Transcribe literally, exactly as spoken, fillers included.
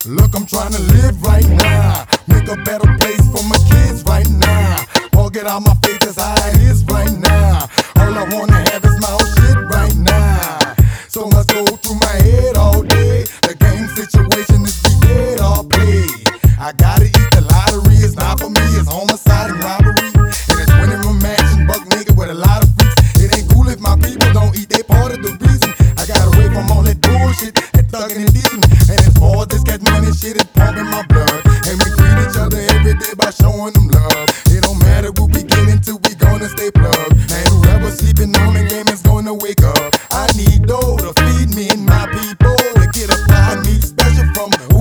Look, I'm trying to live right now, make a better place for my kids right now. All get out my face, that's how it is right now. All I wanna have is my own shit right now. So much go through my head all day. The game situation is be dead or play. I gotta eat the lottery, it's not for me, it's homicide and robbery. And it's winning from mansion, buck nigga with a lot of freaks. It ain't cool if my people don't eat, they part of the reason. I got away from all that bullshit and thugging and dissing. And it's all this cash money shit is pumping my blood. And we greet each other every day by showing them love. It don't matter what we get into, we gonna stay plugged. And whoever sleeping on the game is gonna wake up. I need dough to feed me and my people, to get a fly meat special from